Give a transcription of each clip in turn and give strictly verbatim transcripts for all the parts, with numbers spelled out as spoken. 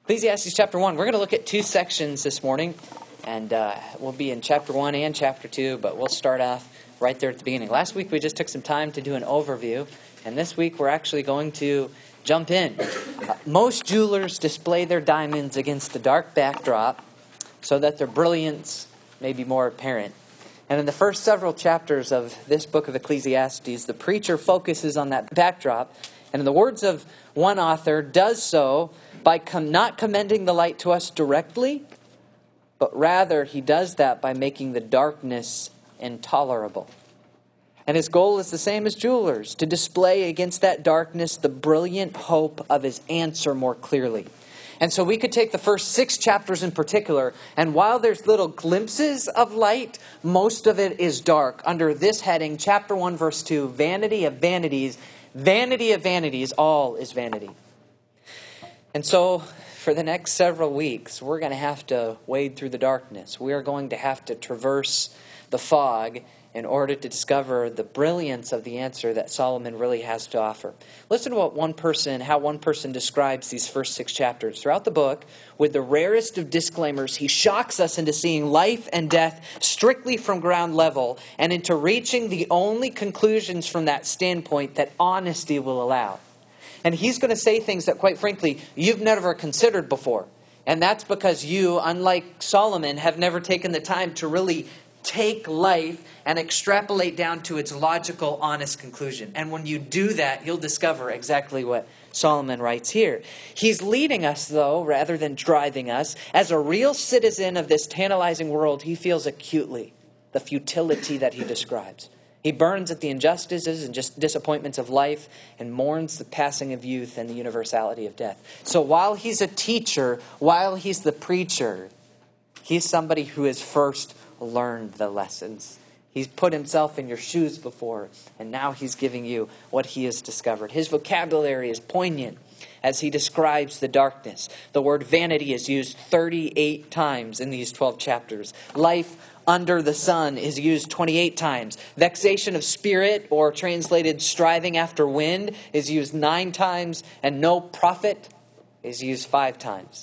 Ecclesiastes chapter one. We're going to look at two sections this morning, and uh, we'll be in chapter one and chapter two, but we'll start off right there at the beginning. Last week we just took some time to do an overview, and this week we're actually going to jump in. Uh, most jewelers display their diamonds against a dark backdrop so that their brilliance may be more apparent. And in the first several chapters of this book of Ecclesiastes, the preacher focuses on that backdrop, and in the words of one author, does so by com- not commending the light to us directly, but rather he does that by making the darkness intolerable. And his goal is the same as jewelers, to display against that darkness the brilliant hope of his answer more clearly. And so we could take the first six chapters in particular, and while there's little glimpses of light, most of it is dark. Under this heading, chapter one, verse two, vanity of vanities, vanity of vanities, all is vanity. And so, for the next several weeks, we're going to have to wade through the darkness. We are going to have to traverse the fog in order to discover the brilliance of the answer that Solomon really has to offer. Listen to what one person, how one person describes these first six chapters. Throughout the book, with the rarest of disclaimers, he shocks us into seeing life and death strictly from ground level and into reaching the only conclusions from that standpoint that honesty will allow. And he's going to say things that, quite frankly, you've never considered before. And that's because you, unlike Solomon, have never taken the time to really take life and extrapolate down to its logical, honest conclusion. And when you do that, you'll discover exactly what Solomon writes here. He's leading us, though, rather than driving us. As a real citizen of this tantalizing world, he feels acutely the futility that he describes. He burns at the injustices and just disappointments of life and mourns the passing of youth and the universality of death. So while he's a teacher, while he's the preacher, he's somebody who has first learned the lessons. He's put himself in your shoes before, and now he's giving you what he has discovered. His vocabulary is poignant as he describes the darkness. The word vanity is used thirty-eight times in these twelve chapters. Life under the sun is used twenty-eight times. Vexation of spirit, or translated striving after wind, is used nine times. And no profit is used five times.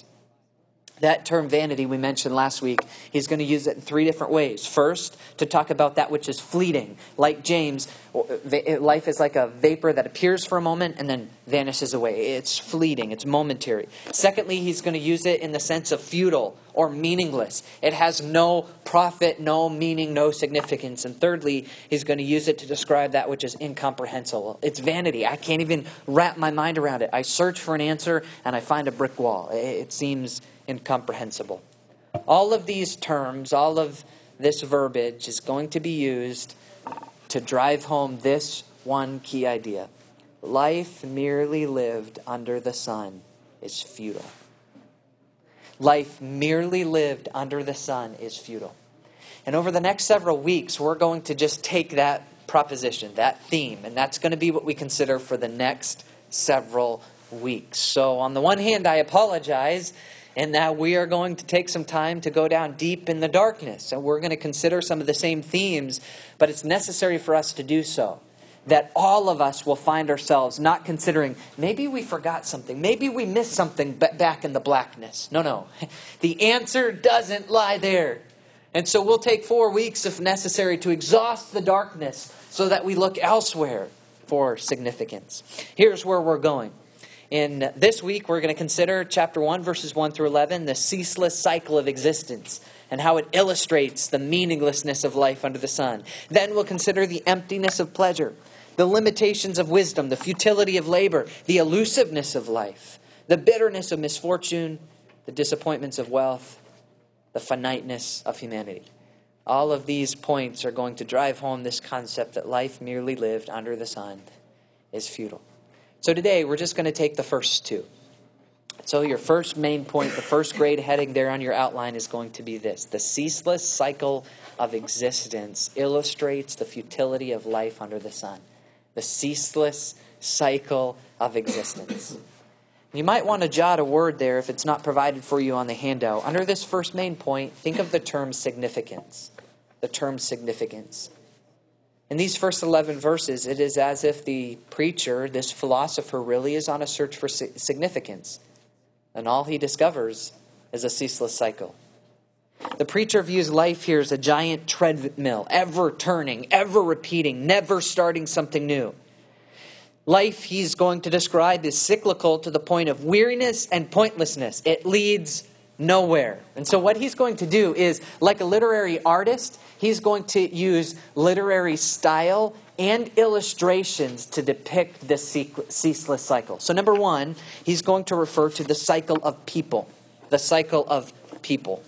That term vanity we mentioned last week, he's going to use it in three different ways. First, to talk about that which is fleeting. Like James, life is like a vapor that appears for a moment and then vanishes away. It's fleeting. It's momentary. Secondly, he's going to use it in the sense of futile or meaningless. It has no profit, no meaning, no significance. And thirdly, he's going to use it to describe that which is incomprehensible. It's vanity. I can't even wrap my mind around it. I search for an answer and I find a brick wall. It seems incomprehensible. All of these terms, all of this verbiage is going to be used to drive home this one key idea. Life merely lived under the sun is futile. Life merely lived under the sun is futile. And over the next several weeks, we're going to just take that proposition, that theme, and that's going to be what we consider for the next several weeks. So on the one hand, I apologize in that we are going to take some time to go down deep in the darkness. And we're going to consider some of the same themes, but it's necessary for us to do so. That all of us will find ourselves not considering, maybe we forgot something, maybe we missed something back in the blackness. No, no. The answer doesn't lie there. And so we'll take four weeks if necessary to exhaust the darkness so that we look elsewhere for significance. Here's where we're going. In this week, we're going to consider chapter one, verses one through eleven, the ceaseless cycle of existence and how it illustrates the meaninglessness of life under the sun. Then we'll consider the emptiness of pleasure, the limitations of wisdom, the futility of labor, the elusiveness of life, the bitterness of misfortune, the disappointments of wealth, the finiteness of humanity. All of these points are going to drive home this concept that life merely lived under the sun is futile. So today, we're just going to take the first two. So your first main point, the first grade heading there on your outline is going to be this. The ceaseless cycle of existence illustrates the futility of life under the sun. The ceaseless cycle of existence. You might want to jot a word there if it's not provided for you on the handout. Under this first main point, think of the term significance. The term significance. In these first eleven verses, it is as if the preacher, this philosopher, really is on a search for significance. And all he discovers is a ceaseless cycle. The preacher views life here as a giant treadmill, ever turning, ever repeating, never starting something new. Life, he's going to describe, is cyclical to the point of weariness and pointlessness. It leads nowhere. And so what he's going to do is, like a literary artist, he's going to use literary style and illustrations to depict this ceaseless cycle. So number one, he's going to refer to the cycle of people. The cycle of people.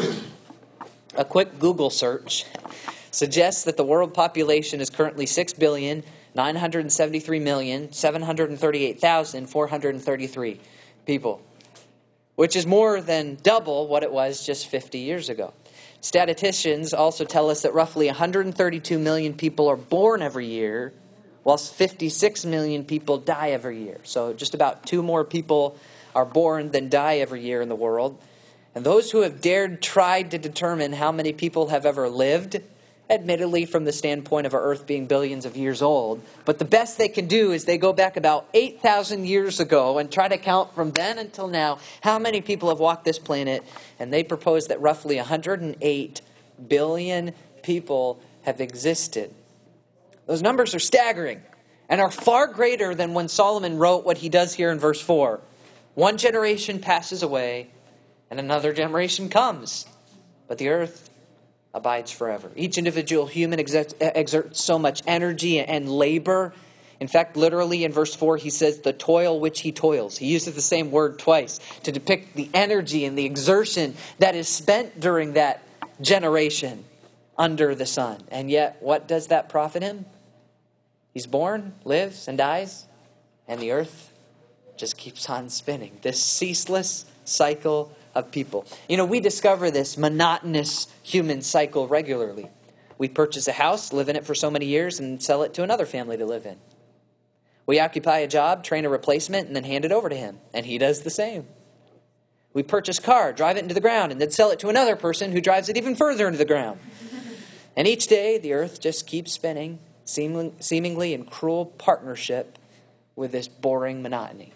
A quick Google search suggests that the world population is currently six billion, nine hundred seventy-three million, seven hundred thirty-eight thousand, four hundred thirty-three people, which is more than double what it was just fifty years ago. Statisticians also tell us that roughly one hundred thirty-two million people are born every year, whilst fifty-six million people die every year. So just about two more people are born than die every year in the world. And those who have dared tried to determine how many people have ever lived, admittedly from the standpoint of our Earth being billions of years old, but the best they can do is they go back about eight thousand years ago and try to count from then until now how many people have walked this planet, and they propose that roughly one hundred eight billion people have existed. Those numbers are staggering and are far greater than when Solomon wrote what he does here in verse four. One generation passes away and another generation comes, but the earth abides forever. Each individual human exerts, exerts so much energy and labor. In fact, literally in verse four, he says, the toil which he toils. He uses the same word twice to depict the energy and the exertion that is spent during that generation under the sun. And yet, what does that profit him? He's born, lives, and dies, and the earth just keeps on spinning. This ceaseless cycle of people. You know, we discover this monotonous human cycle regularly. We purchase a house, live in it for so many years, and sell it to another family to live in. We occupy a job, train a replacement, and then hand it over to him, and he does the same. We purchase a car, drive it into the ground, and then sell it to another person who drives it even further into the ground. And each day, the earth just keeps spinning, seeming, seemingly in cruel partnership with this boring monotony.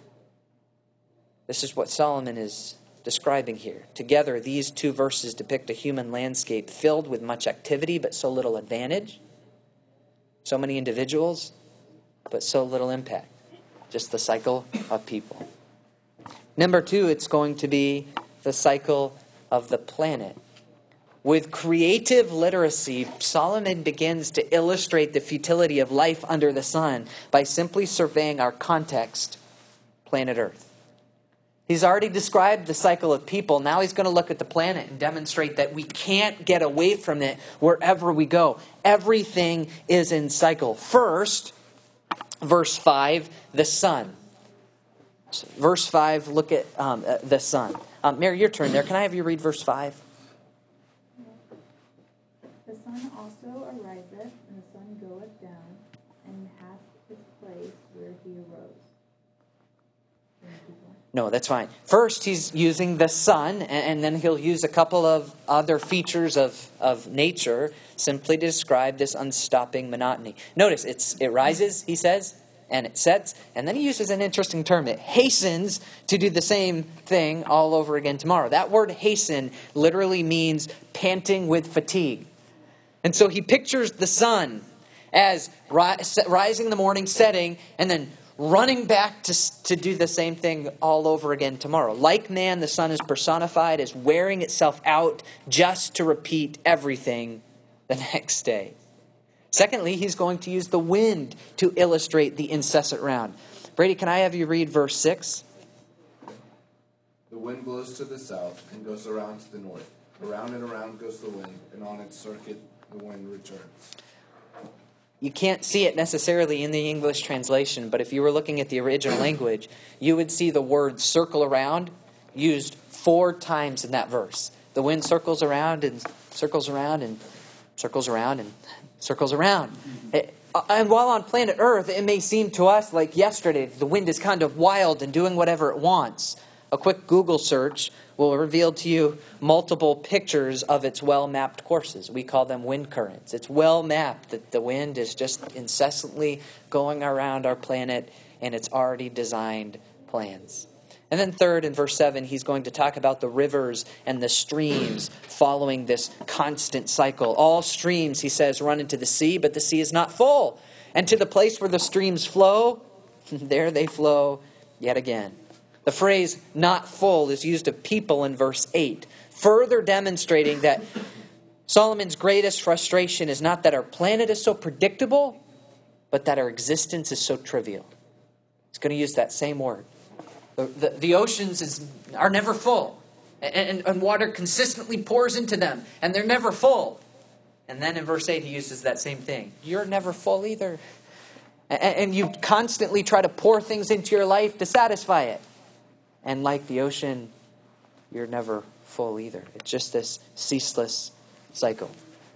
This is what Solomon is describing here. Together, these two verses depict a human landscape filled with much activity, but so little advantage. So many individuals, but so little impact. Just the cycle of people. Number two, it's going to be the cycle of the planet. With creative literacy, Solomon begins to illustrate the futility of life under the sun by simply surveying our context, planet Earth. He's already described the cycle of people. Now he's going to look at the planet and demonstrate that we can't get away from it wherever we go. Everything is in cycle. First, verse five, the sun. Verse five, look at um, uh, the sun. Um, Mary, your turn there. Can I have you read verse five? The sun also ariseth, and the sun goeth down, and hath his place where he arose. No, that's fine. First, he's using the sun, and then he'll use a couple of other features of, of nature simply to describe this unstopping monotony. Notice, it's it rises, he says, and it sets, and then he uses an interesting term. It hastens to do the same thing all over again tomorrow. That word hasten literally means panting with fatigue. And so he pictures the sun as ri- rising in the morning, setting, and then running back to, to do the same thing all over again tomorrow. Like man, the sun is personified as wearing itself out just to repeat everything the next day. Secondly, he's going to use the wind to illustrate the incessant round. Brady, can I have you read verse six? The wind blows to the south and goes around to the north. Around and around goes the wind, and on its circuit the wind returns. You can't see it necessarily in the English translation, but if you were looking at the original language, you would see the word circle around used four times in that verse. The wind circles around and circles around and circles around and circles around. It, and while on planet Earth, it may seem to us like yesterday, the wind is kind of wild and doing whatever it wants. A quick Google search will reveal to you multiple pictures of its well-mapped courses. We call them wind currents. It's well-mapped that the wind is just incessantly going around our planet in its already designed plans. And then third, in verse seven, he's going to talk about the rivers and the streams following this constant cycle. All streams, he says, run into the sea, but the sea is not full. And to the place where the streams flow, there they flow yet again. The phrase not full is used of people in verse eight, further demonstrating that Solomon's greatest frustration is not that our planet is so predictable, but that our existence is so trivial. He's going to use that same word. The, the, the oceans is, are never full, and, and, and water consistently pours into them, and they're never full. And then in verse eight, he uses that same thing. You're never full either. And, and you constantly try to pour things into your life to satisfy it. And like the ocean, you're never full either. It's just this ceaseless cycle.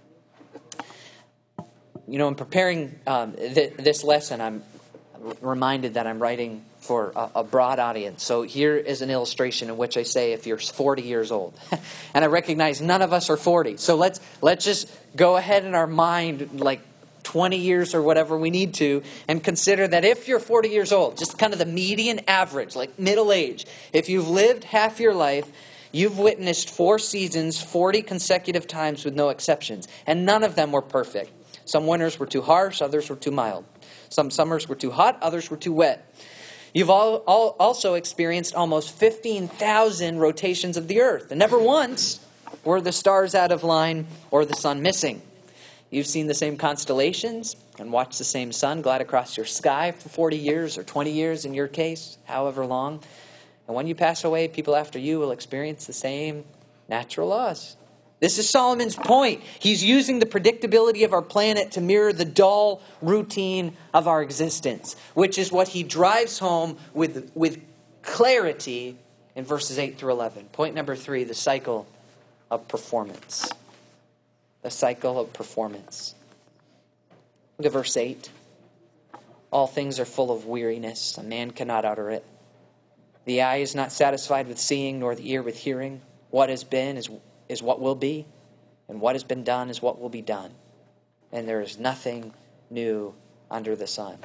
You know, in preparing um, th- this lesson, I'm reminded that I'm writing for a, a broad audience. So here is an illustration in which I say if you're forty years old. And I recognize none of us are forty. So let's let's just go ahead in our mind like twenty years or whatever we need to and consider that if you're forty years old, just kind of the median average, like middle age, if you've lived half your life, you've witnessed four seasons, forty consecutive times with no exceptions. And none of them were perfect. Some winters were too harsh, others were too mild. Some summers were too hot, others were too wet. You've all, all also experienced almost fifteen thousand rotations of the earth. And never once were the stars out of line or the sun missing. You've seen the same constellations and watched the same sun glide across your sky for forty years or twenty years in your case, however long. And when you pass away, people after you will experience the same natural laws. This is Solomon's point. He's using the predictability of our planet to mirror the dull routine of our existence, which is what he drives home with, with clarity in verses eight through eleven. Point number three, the cycle of performance. The cycle of performance. Look at verse eight. All things are full of weariness. A man cannot utter it. The eye is not satisfied with seeing, nor the ear with hearing. What has been is is what will be, and what has been done is what will be done. And there is nothing new under the sun.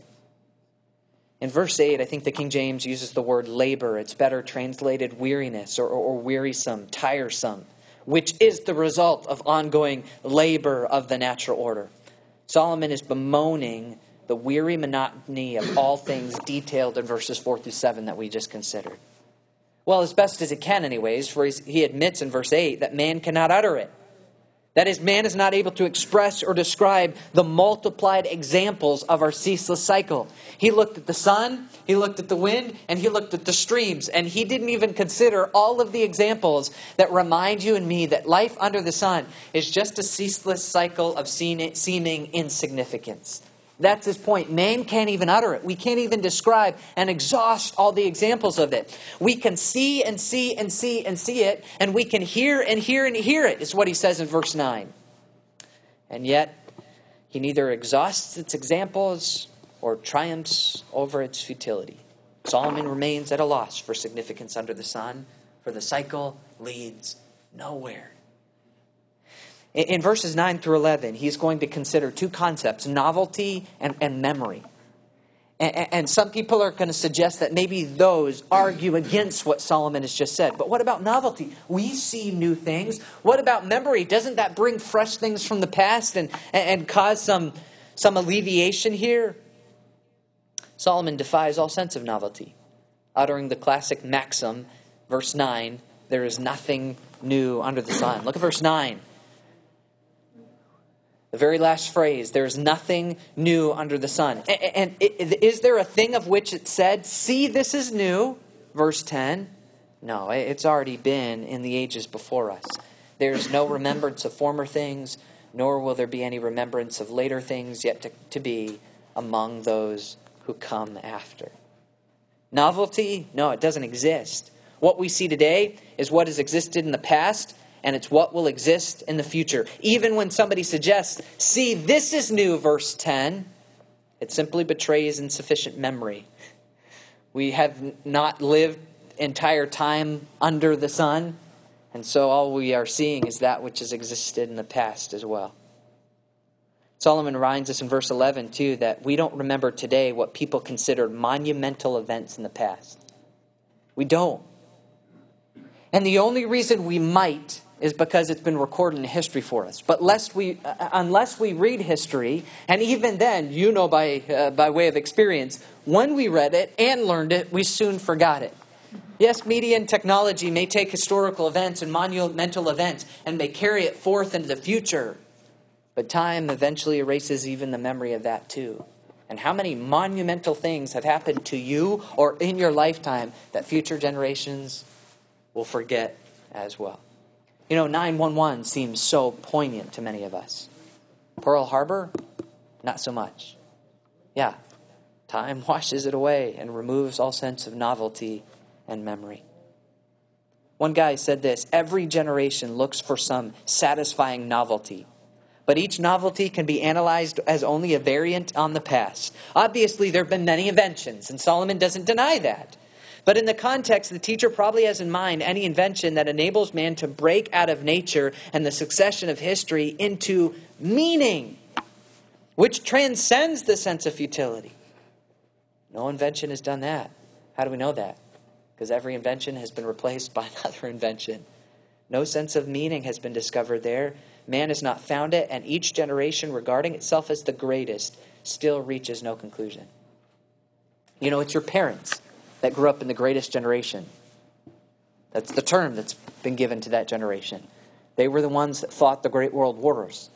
In verse eight, I think the King James uses the word labor. It's better translated weariness or, or, or wearisome, tiresome, which is the result of ongoing labor of the natural order. Solomon is bemoaning the weary monotony of all things detailed in verses four through seven that we just considered. Well, as best as it can anyways, for he admits in verse eight that man cannot utter it. That is, man is not able to express or describe the multiplied examples of our ceaseless cycle. He looked at the sun, he looked at the wind, and he looked at the streams. And he didn't even consider all of the examples that remind you and me that life under the sun is just a ceaseless cycle of seeming insignificance. That's his point. Man can't even utter it. We can't even describe and exhaust all the examples of it. We can see and see and see and see it, and we can hear and hear and hear it, is what he says in verse nine. And yet, he neither exhausts its examples or triumphs over its futility. Solomon remains at a loss for significance under the sun, for the cycle leads nowhere. In verses nine through eleven, he's going to consider two concepts, novelty and, and memory. And, and some people are going to suggest that maybe those argue against what Solomon has just said. But what about novelty? We see new things. What about memory? Doesn't that bring fresh things from the past and, and cause some, some alleviation here? Solomon defies all sense of novelty, uttering the classic maxim, verse nine, there is nothing new under the sun. Look at verse nine. The very last phrase, there is nothing new under the sun. And is there a thing of which it said, see, this is new, verse ten? No, it's already been in the ages before us. There is no remembrance of former things, nor will there be any remembrance of later things yet to, to be among those who come after. Novelty? No, it doesn't exist. What we see today is what has existed in the past, and it's what will exist in the future. Even when somebody suggests, see, this is new, verse ten, it simply betrays insufficient memory. We have not lived entire time under the sun, and so all we are seeing is that which has existed in the past as well. Solomon reminds us in verse eleven, too, that we don't remember today what people considered monumental events in the past. We don't. And the only reason we might is because it's been recorded in history for us. But lest we, uh, unless we read history, and even then, you know by uh, by way of experience, when we read it and learned it, we soon forgot it. Yes, media and technology may take historical events and monumental events and may carry it forth into the future. But time eventually erases even the memory of that too. And how many monumental things have happened to you or in your lifetime that future generations will forget as well? You know, nine one one seems so poignant to many of us. Pearl Harbor, not so much. Yeah, time washes it away and removes all sense of novelty and memory. One guy said this: every generation looks for some satisfying novelty, but each novelty can be analyzed as only a variant on the past. Obviously, there have been many inventions, and Solomon doesn't deny that. But in the context, the teacher probably has in mind any invention that enables man to break out of nature and the succession of history into meaning, which transcends the sense of futility. No invention has done that. How do we know that? Because every invention has been replaced by another invention. No sense of meaning has been discovered there. Man has not found it, and each generation, regarding itself as the greatest, still reaches no conclusion. You know, it's your parents that grew up in the greatest generation. That's the term that's been given to that generation. They were the ones that fought the great world wars.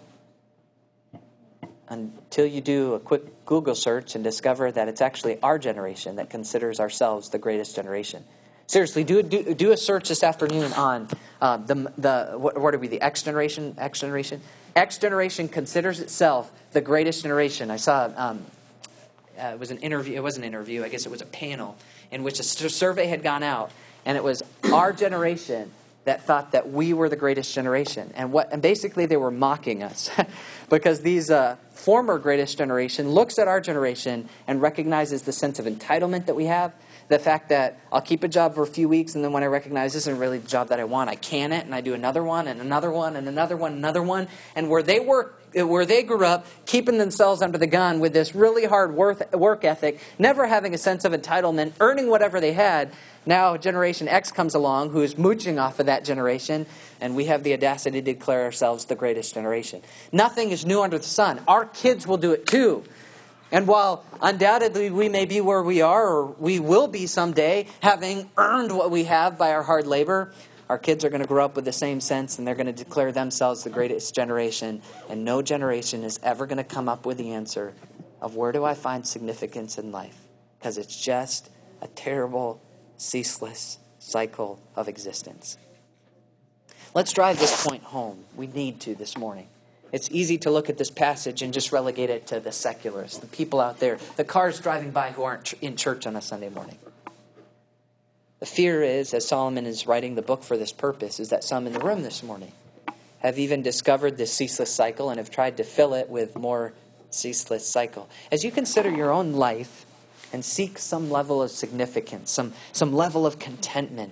Until you do a quick Google search and discover that it's actually our generation that considers ourselves the greatest generation. Seriously, do do, do a search this afternoon on uh, the the what, what are we the X generation? X generation. X generation considers itself the greatest generation. I saw um, uh, it was an interview. It was an interview. I guess it was a panel in which a survey had gone out, and it was our generation that thought that we were the greatest generation. And what? And basically they were mocking us because these uh, former greatest generation looks at our generation and recognizes the sense of entitlement that we have. The fact that I'll keep a job for a few weeks, and then when I recognize this isn't really the job that I want, I can it, and I do another one, and another one, and another one, another one. And where they work, where they grew up, keeping themselves under the gun with this really hard work, work ethic, never having a sense of entitlement, earning whatever they had. Now Generation X comes along, who is mooching off of that generation, and we have the audacity to declare ourselves the greatest generation. Nothing is new under the sun. Our kids will do it too. And while undoubtedly we may be where we are, or we will be someday, having earned what we have by our hard labor, our kids are going to grow up with the same sense, and they're going to declare themselves the greatest generation. And no generation is ever going to come up with the answer of where do I find significance in life? Because it's just a terrible, ceaseless cycle of existence. Let's drive this point home. We need to this morning. It's easy to look at this passage and just relegate it to the secularists, the people out there, the cars driving by who aren't in church on a Sunday morning. The fear is, as Solomon is writing the book for this purpose, is that some in the room this morning have even discovered this ceaseless cycle and have tried to fill it with more ceaseless cycle. As you consider your own life and seek some level of significance, some, some level of contentment,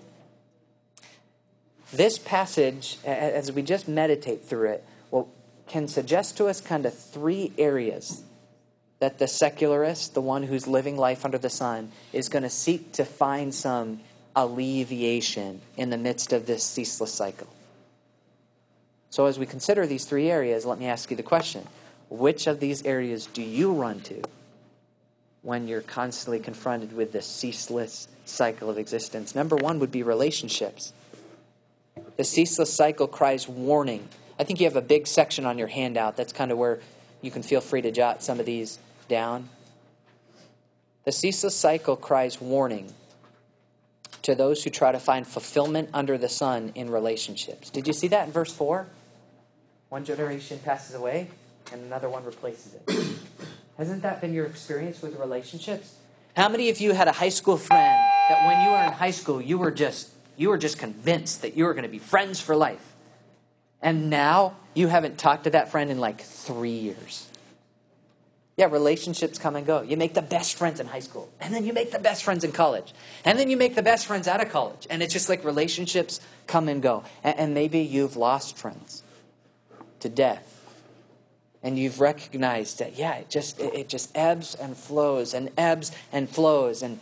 this passage, as we just meditate through it, well, can suggest to us kind of three areas that the secularist, the one who's living life under the sun, is going to seek to find some alleviation in the midst of this ceaseless cycle. So as we consider these three areas, let me ask you the question. Which of these areas do you run to when you're constantly confronted with this ceaseless cycle of existence? Number one would be relationships. The ceaseless cycle cries warning. I think you have a big section on your handout. That's kind of where you can feel free to jot some of these down. The ceaseless cycle cries warning to those who try to find fulfillment under the sun in relationships. Did you see that in verse four? One generation passes away and another one replaces it. Hasn't that been your experience with relationships? How many of you had a high school friend that when you were in high school, you were just you were just convinced that you were going to be friends for life? And now you haven't talked to that friend in like three years. Yeah, relationships come and go. You make the best friends in high school. And then you make the best friends in college. And then you make the best friends out of college. And it's just like relationships come and go. And, and maybe you've lost friends to death. And you've recognized that, yeah, it just it, it just ebbs and flows and ebbs and flows. And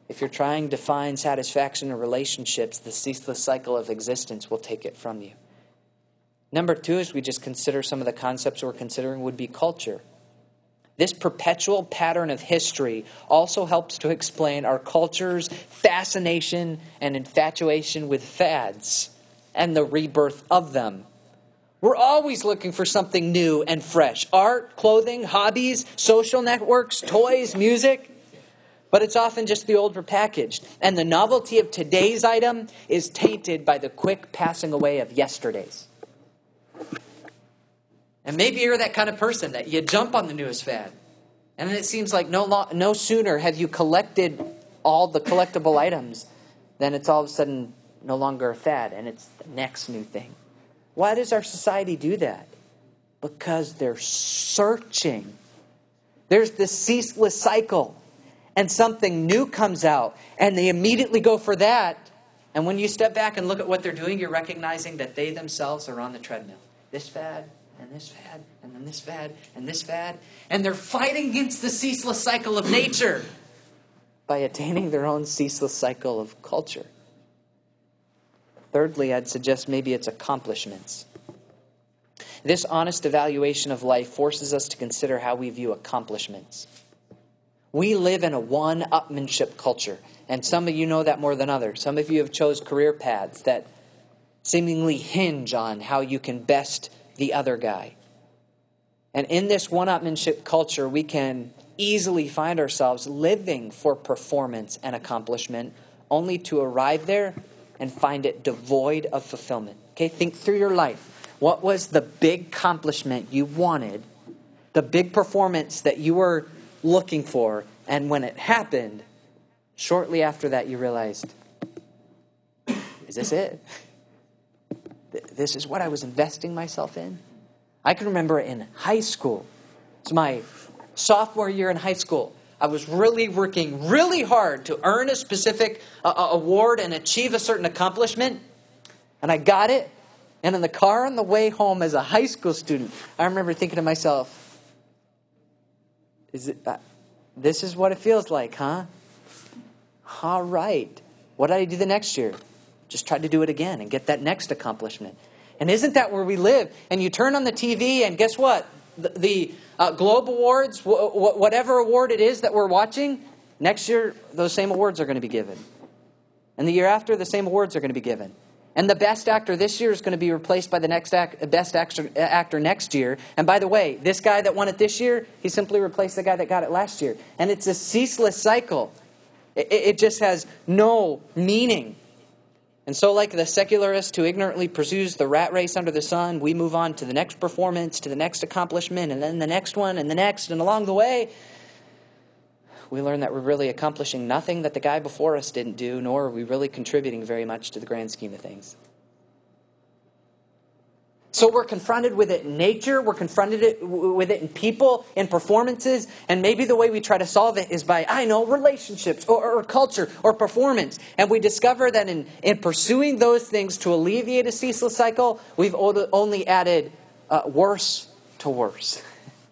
If you're trying to find satisfaction in relationships, the ceaseless cycle of existence will take it from you. Number two, as we just consider some of the concepts we're considering, would be culture. This perpetual pattern of history also helps to explain our culture's fascination and infatuation with fads and the rebirth of them. We're always looking for something new and fresh. Art, clothing, hobbies, social networks, toys, music. But it's often just the old repackaged. And the novelty of today's item is tainted by the quick passing away of yesterday's. And maybe you're that kind of person that you jump on the newest fad. And then it seems like no lo- no sooner have you collected all the collectible items than it's all of a sudden no longer a fad and it's the next new thing. Why does our society do that? Because they're searching. There's this ceaseless cycle. And something new comes out. And they immediately go for that. And when you step back and look at what they're doing, you're recognizing that they themselves are on the treadmill. This fad, and this fad, and then this fad, and this fad. And they're fighting against the ceaseless cycle of nature by attaining their own ceaseless cycle of culture. Thirdly, I'd suggest maybe it's accomplishments. This honest evaluation of life forces us to consider how we view accomplishments. We live in a one-upmanship culture, and some of you know that more than others. Some of you have chose career paths that seemingly hinge on how you can best the other guy. And in this one-upmanship culture, we can easily find ourselves living for performance and accomplishment, only to arrive there and find it devoid of fulfillment. Okay, think through your life. What was the big accomplishment you wanted? The big performance that you were looking for, and when it happened, shortly after that you realized, is this it? This is what I was investing myself in? I can remember in high school. It's my sophomore year in high school. I was really working really hard to earn a specific uh, award and achieve a certain accomplishment. And I got it. And in the car on the way home as a high school student, I remember thinking to myself, "Is it? Uh, this is what it feels like, huh? All right. What did I do the next year? Just tried to do it again and get that next accomplishment." And isn't that where we live? And you turn on the T V and guess what? The, the uh, Globe Awards, w- w- whatever award it is that we're watching, next year those same awards are going to be given. And the year after, the same awards are going to be given. And the best actor this year is going to be replaced by the next act, best actor, actor next year. And by the way, this guy that won it this year, he simply replaced the guy that got it last year. And it's a ceaseless cycle. It, it just has no meaning. And so like the secularist who ignorantly pursues the rat race under the sun, we move on to the next performance, to the next accomplishment, and then the next one, and the next. And along the way, we learn that we're really accomplishing nothing that the guy before us didn't do, nor are we really contributing very much to the grand scheme of things. So we're confronted with it in nature, we're confronted it, with it in people, in performances, and maybe the way we try to solve it is by, I know, relationships or, or culture or performance. And we discover that in, in pursuing those things to alleviate a ceaseless cycle, we've only added uh, worse to worse.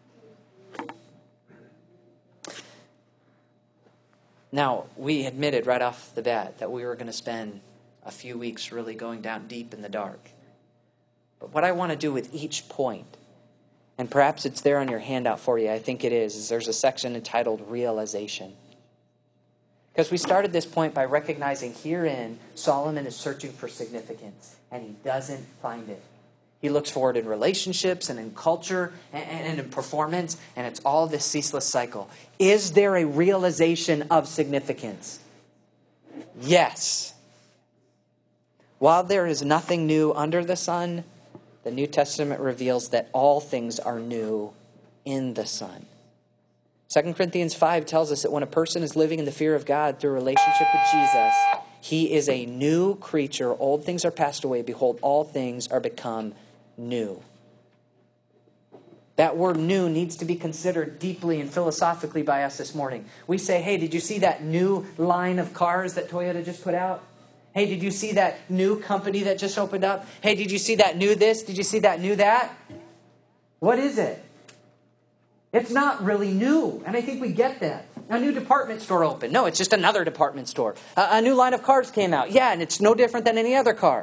Now, we admitted right off the bat that we were going to spend a few weeks really going down deep in the dark. But what I want to do with each point, and perhaps it's there on your handout for you, I think it is, is there's a section entitled Realization. Because we started this point by recognizing herein Solomon is searching for significance, and he doesn't find it. He looks for it in relationships and in culture and, and in performance, and it's all this ceaseless cycle. Is there a realization of significance? Yes. While there is nothing new under the sun, the New Testament reveals that all things are new in the Son. Second Corinthians five tells us that when a person is living in the fear of God through a relationship with Jesus, he is a new creature. Old things are passed away. Behold, all things are become new. That word new needs to be considered deeply and philosophically by us this morning. We say, hey, did you see that new line of cars that Toyota just put out? Hey, did you see that new company that just opened up? Hey, did you see that new this? Did you see that new that? What is it? It's not really new. And I think we get that. A new department store opened. No, it's just another department store. A, a new line of cars came out. Yeah, and it's no different than any other car.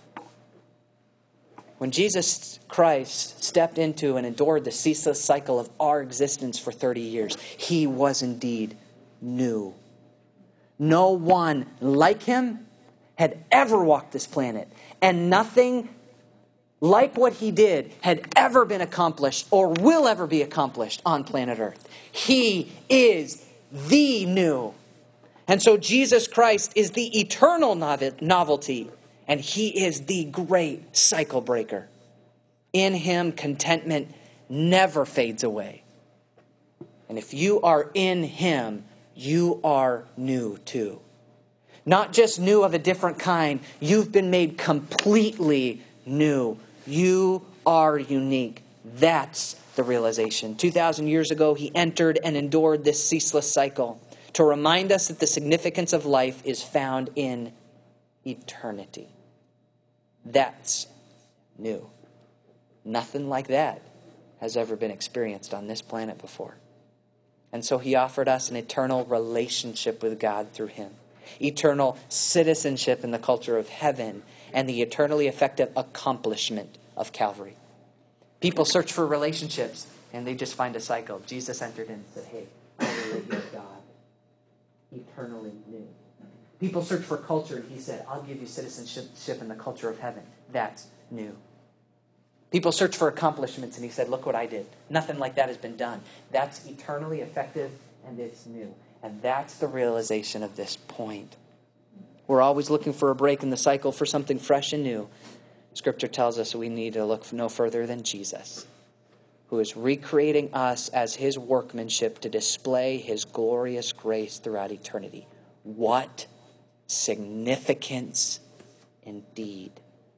When Jesus Christ stepped into and endured the ceaseless cycle of our existence for thirty years, he was indeed new. No one like him had ever walked this planet, and nothing like what he did had ever been accomplished or will ever be accomplished on planet Earth. He is the new. And so Jesus Christ is the eternal novelty, and he is the great cycle breaker. In him, contentment never fades away. And if you are in him, you are new too. Not just new of a different kind. You've been made completely new. You are unique. That's the realization. two thousand years ago, he entered and endured this ceaseless cycle to remind us that the significance of life is found in eternity. That's new. Nothing like that has ever been experienced on this planet before. And so he offered us an eternal relationship with God through him. Eternal citizenship in the culture of heaven and the eternally effective accomplishment of Calvary. People search for relationships and they just find a cycle. Jesus entered in and said, hey, I relate with God. Eternally new. People search for culture and he said, I'll give you citizenship in the culture of heaven. That's new. People search for accomplishments and he said, look what I did. Nothing like that has been done. That's eternally effective and it's new. And that's the realization of this point. We're always looking for a break in the cycle, for something fresh and new. Scripture tells us we need to look no further than Jesus, who is recreating us as his workmanship to display his glorious grace throughout eternity. What significance indeed.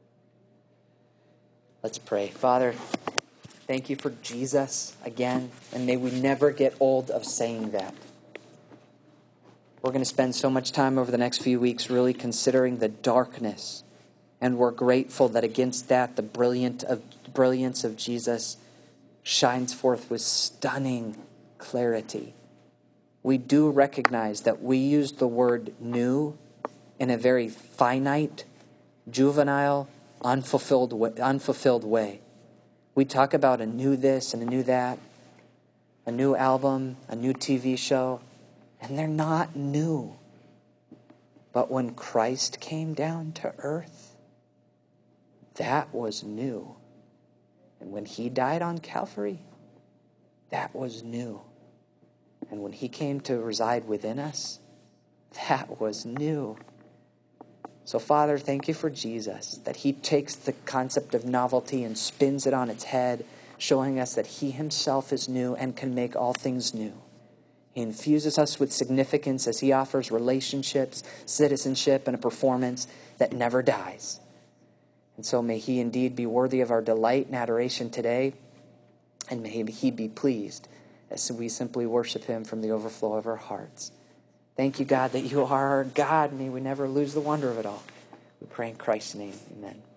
Let's pray. Father, thank you for Jesus again, and may we never get old of saying that. We're going to spend so much time over the next few weeks really considering the darkness, and we're grateful that against that, the brilliant of, brilliance of Jesus shines forth with stunning clarity. We do recognize that we use the word new in a very finite, juvenile, unfulfilled way, unfulfilled way. We talk about a new this and a new that, a new album, a new T V show, and they're not new. But when Christ came down to earth, that was new. And when he died on Calvary, that was new. And when he came to reside within us, that was new. So, Father, thank you for Jesus, that he takes the concept of novelty and spins it on its head, showing us that he himself is new and can make all things new. He infuses us with significance as he offers relationships, citizenship, and a performance that never dies. And so may he indeed be worthy of our delight and adoration today, and may he be pleased as we simply worship him from the overflow of our hearts. Thank you, God, that you are our God. May we never lose the wonder of it all. We pray in Christ's name. Amen.